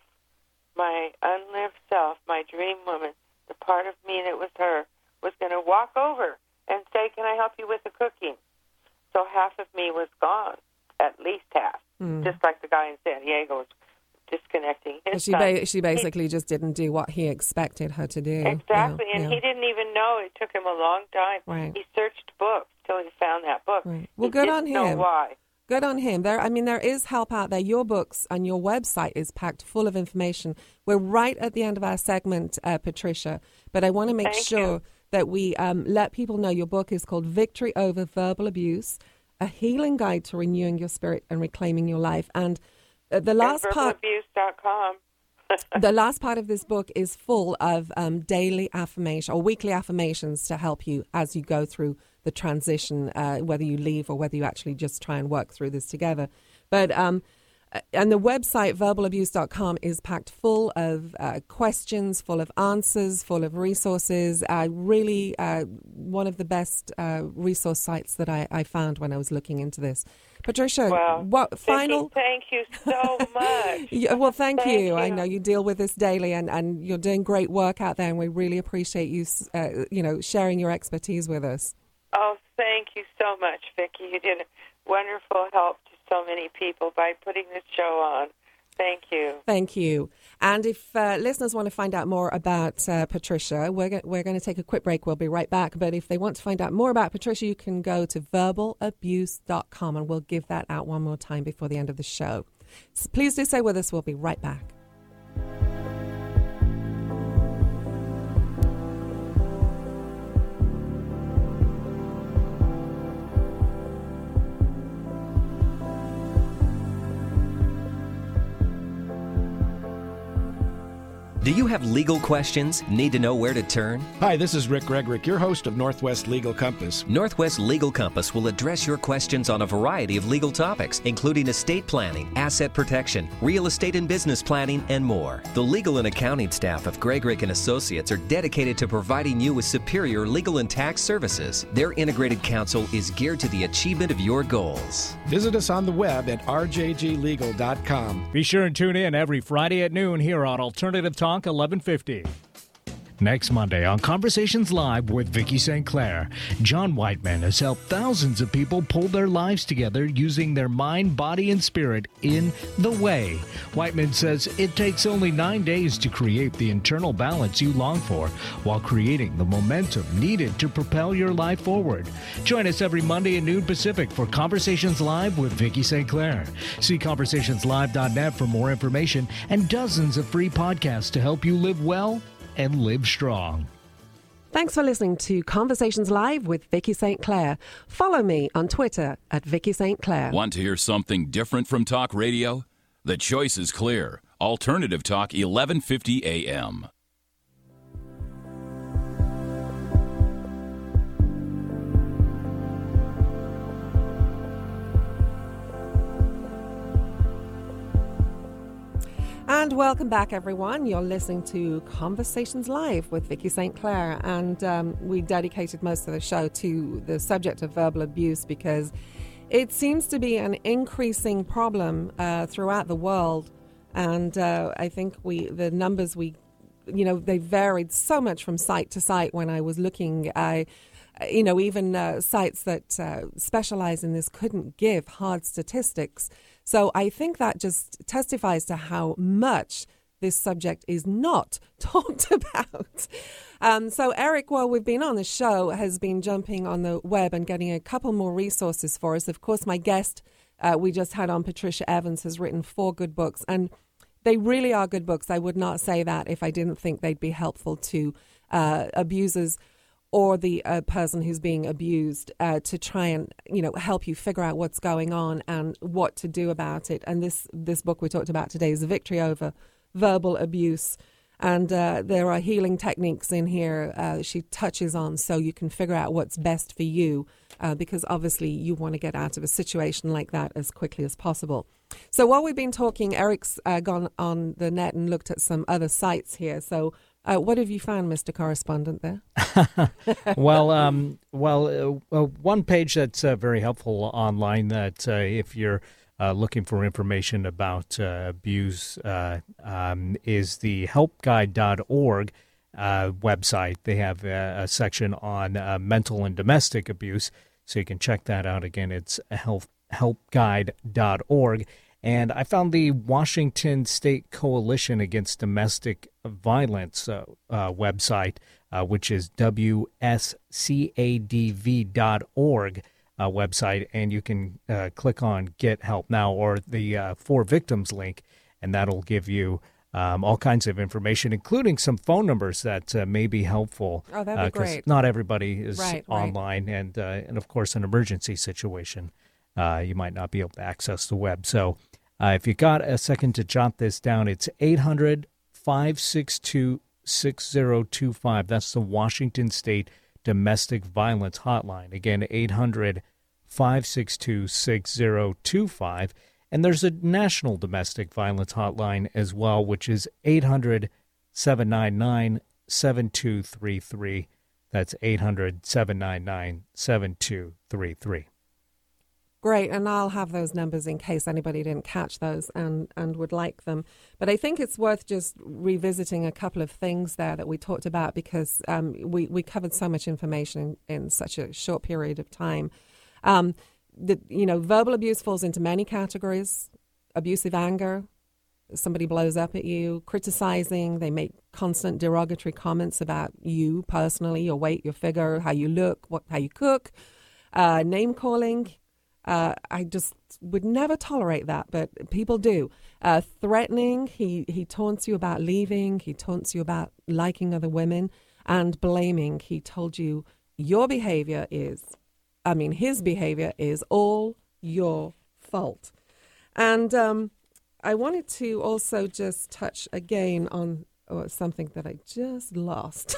my unlived self, my dream woman, the part of me that was her, was going to walk over and say, 'Can I help you with the cooking?' So half of me was gone, at least half, Mm. just like the guy in San Diego was disconnecting his she son. ba- she basically just didn't do what he expected her to do. Exactly, Yeah, and yeah. he didn't even know. It took him a long time. Right. He searched books till he found that book. Right. Well, he good didn't on him. know why. Good on him. There, I mean, there is help out there. Your books and your website is packed full of information. We're right at the end of our segment, uh, Patricia, but I want to make Thank sure you. that we um, let people know your book is called Victory Over Verbal Abuse, A Healing Guide to Renewing Your Spirit and Reclaiming Your Life. And uh, the last and part... verbal abuse dot com. The last part of this book is full of um, daily affirmation or weekly affirmations to help you as you go through the transition, uh, whether you leave or whether you actually just try and work through this together. But um, and the website verbal abuse dot com is packed full of uh, questions, full of answers, full of resources. Uh, really, uh, one of the best uh, resource sites that I, I found when I was looking into this. Patricia, Well, what final? Vicki, thank you so much. Yeah, well, thank, Thank you. you. I know you deal with this daily, and, and you're doing great work out there, and we really appreciate you, uh, you know, sharing your expertise with us. Oh, thank you so much, Vicki. You did a wonderful help to so many people by putting this show on. Thank you. Thank you. And if uh, listeners want to find out more about uh, Patricia, we're, go- we're going to take a quick break. We'll be right back. But if they want to find out more about Patricia, you can go to verbal abuse dot com, and we'll give that out one more time before the end of the show. So please do stay with us. We'll be right back. Do you have legal questions? Need to know where to turn? Hi, this is Rick Gregrick, your host of Northwest Legal Compass. Northwest Legal Compass will address your questions on a variety of legal topics, including estate planning, asset protection, real estate and business planning, and more. The legal and accounting staff of Gregrick and Associates are dedicated to providing you with superior legal and tax services. Their integrated counsel is geared to the achievement of your goals. Visit us on the web at r j g legal dot com. Be sure and tune in every Friday at noon here on Alternative Talk eleven fifty. Next Monday on Conversations Live with Vicki Saint Clair, John Whiteman has helped thousands of people pull their lives together using their mind, body, and spirit in The Way. Whiteman says it takes only nine days to create the internal balance you long for while creating the momentum needed to propel your life forward. Join us every Monday at noon Pacific for Conversations Live with Vicki Saint Clair. See conversation live dot net for more information and dozens of free podcasts to help you live well and live strong. Thanks for listening to Conversations Live with Vicki Saint Clair. Follow me on Twitter at Vicki Saint Clair. Want to hear something different from talk radio? The choice is clear. Alternative Talk eleven fifty A M. And welcome back, everyone. You're listening to Conversations Live with Vicki Saint Clair. And um, we dedicated most of the show to the subject of verbal abuse because it seems to be an increasing problem uh, throughout the world. And uh, I think we the numbers we, you know, they varied so much from site to site when I was looking. I, you know, even uh, sites that uh, specialize in this couldn't give hard statistics. So I think that just testifies to how much this subject is not talked about. Um, so Eric, while we've been on the show, has been jumping on the web and getting a couple more resources for us. Of course, my guest uh, we just had on, Patricia Evans, has written four good books, and they really are good books. I would not say that if I didn't think they'd be helpful to uh, abusers or the uh, person who's being abused uh, to try and, you know, help you figure out what's going on and what to do about it. And this, this book we talked about today is Victory Over Verbal Abuse. And uh, there are healing techniques in here uh, she touches on so you can figure out what's best for you uh, because obviously you want to get out of a situation like that as quickly as possible. So while we've been talking, Eric's uh, gone on the net and looked at some other sites here. So Uh, what have you found, Mister Correspondent, there? well, um, well, uh, uh, one page that's uh, very helpful online that uh, if you're uh, looking for information about uh, abuse uh, um, is the help guide dot org uh, website. They have a, a section on uh, mental and domestic abuse, so you can check that out. Again, it's help help guide dot org. And I found the Washington State Coalition Against Domestic Violence uh, uh, website, uh, which is W S C A D V dot org. uh, website, and you can uh, click on Get Help Now or the uh, For Victims link, and that'll give you um, all kinds of information, including some phone numbers that uh, may be helpful. Oh, that'd be uh, great. Not everybody is right, online, right. and, uh, and, of course, an emergency situation, uh, you might not be able to access the web. So uh, if you got a second to jot this down, it's eight hundred, five six two, six zero two five. That's the Washington State Domestic Violence Hotline. Again, eight hundred, five six two, six zero two five. And there's a national domestic violence hotline as well, which is eight hundred, seven nine nine, seven two three three. That's eight hundred, seven nine nine, seven two three three. Great, and I'll have those numbers in case anybody didn't catch those and, and would like them. But I think it's worth just revisiting a couple of things there that we talked about because um, we, we covered so much information in, in such a short period of time. Um, the, you know, verbal abuse falls into many categories. Abusive anger, somebody blows up at you, criticizing, they make constant derogatory comments about you personally, your weight, your figure, how you look, what how you cook, uh, name calling. Uh, I just would never tolerate that, but people do. Uh, threatening, he, he taunts you about leaving, he taunts you about liking other women, and blaming. He told you your behavior is, I mean, his behavior is all your fault. And um, I wanted to also just touch again on oh, something that I just lost.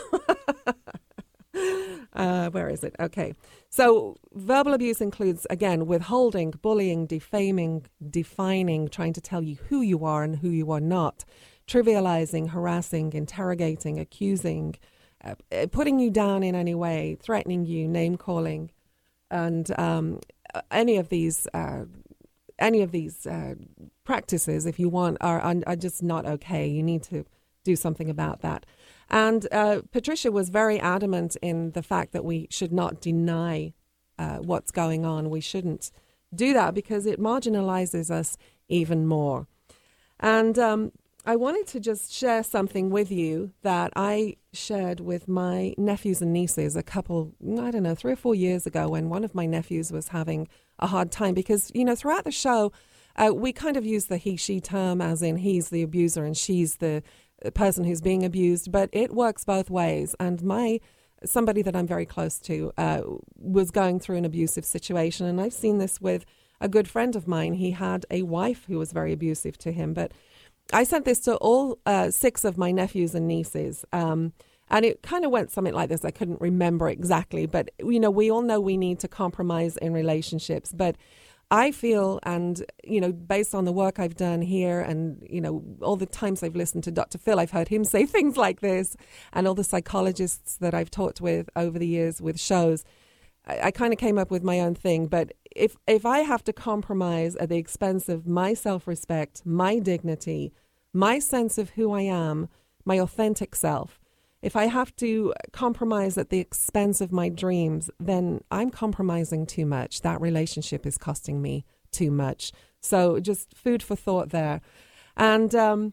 Uh, where is it? Okay. So verbal abuse includes, again, withholding, bullying, defaming, defining, trying to tell you who you are and who you are not, trivializing, harassing, interrogating, accusing, uh, putting you down in any way, threatening you, name calling, and um, any of these uh, any of these uh, practices, if you want, are, are just not okay. You need to do something about that. And uh, Patricia was very adamant in the fact that we should not deny uh, what's going on. We shouldn't do that because it marginalizes us even more. And um, I wanted to just share something with you that I shared with my nephews and nieces a couple, I don't know, three or four years ago when one of my nephews was having a hard time because, you know, throughout the show, uh, we kind of use the he-she term as in he's the abuser and she's the person who's being abused, but it works both ways. And my somebody that I'm very close to uh, was going through an abusive situation, and I've seen this with a good friend of mine. He had a wife who was very abusive to him, but I sent this to all uh, six of my nephews and nieces, um, and it kind of went something like this. I couldn't remember exactly, but you know, we all know we need to compromise in relationships, but I feel, and, you know, based on the work I've done here and, you know, all the times I've listened to Doctor Phil, I've heard him say things like this, and all the psychologists that I've talked with over the years with shows, I, I kind of came up with my own thing. But if, if I have to compromise at the expense of my self-respect, my dignity, my sense of who I am, my authentic self, if I have to compromise at the expense of my dreams, then I'm compromising too much. That relationship is costing me too much. So just food for thought there. And um,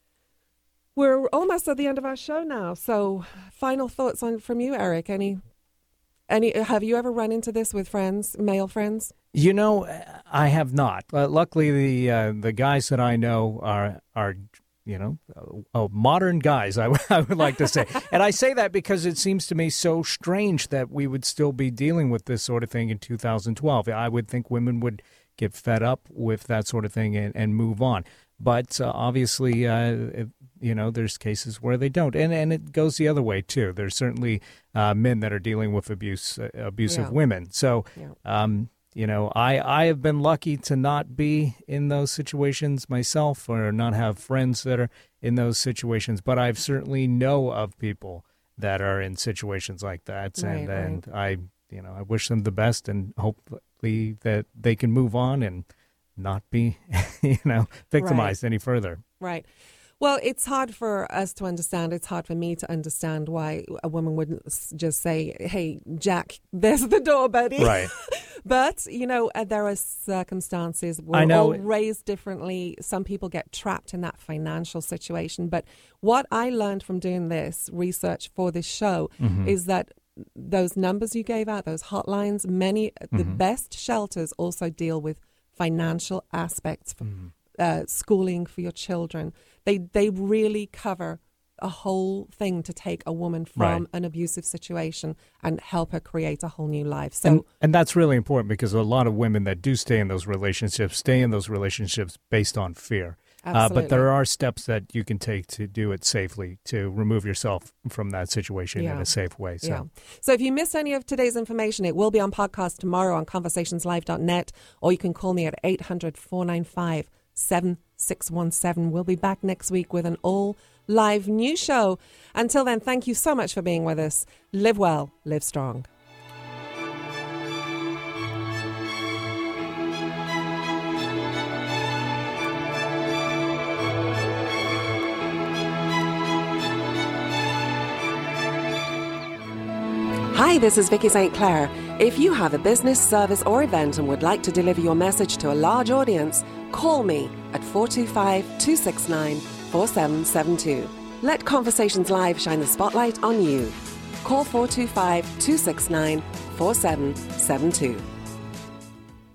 we're almost at the end of our show now. So final thoughts on from you, Eric. Any, any? Have you ever run into this with friends, male friends? You know, I have not. Uh, luckily, the uh, the guys that I know are are. You know, uh, modern guys, I, w- I would like to say. And I say that because it seems to me so strange that we would still be dealing with this sort of thing in two thousand twelve. I would think women would get fed up with that sort of thing and, and move on. But uh, obviously, uh, you know, there's cases where they don't. And and it goes the other way, too. There's certainly uh, men that are dealing with abuse, uh, abusive yeah. women. So, yeah. um You know, I, I have been lucky to not be in those situations myself or not have friends that are in those situations. But I've certainly know of people that are in situations like that. Right, and right. and I, you know, I wish them the best and hopefully that they can move on and not be, you know, victimized right. any further. Right. Well, it's hard for us to understand. It's hard for me to understand why a woman wouldn't just say, hey, Jack, there's the door, buddy. Right. But, you know, uh, there are circumstances. We're I know. all raised differently. Some people get trapped in that financial situation. But what I learned from doing this research for this show mm-hmm. is that those numbers you gave out, those hotlines, many, mm-hmm. the best shelters also deal with financial aspects, for, mm-hmm. uh, schooling for your children. They, they really cover a whole thing to take a woman from right. an abusive situation and help her create a whole new life. So, and, and that's really important because a lot of women that do stay in those relationships stay in those relationships based on fear. Uh, but there are steps that you can take to do it safely, to remove yourself from that situation yeah. in a safe way. So. Yeah. So if you missed any of today's information, it will be on podcast tomorrow on conversations live dot net, or you can call me at eight hundred, four nine five, seven six one seven. We'll be back next week with an all live news show. Until then, thank you so much for being with us. Live well, live strong. Hi, this is Vicky Saint Clair. If you have a business, service or event and would like to deliver your message to a large audience, call me at four two five, two six nine, four seven seven two. Let Conversations Live shine the spotlight on you. Call four two five, two six nine, four seven seven two.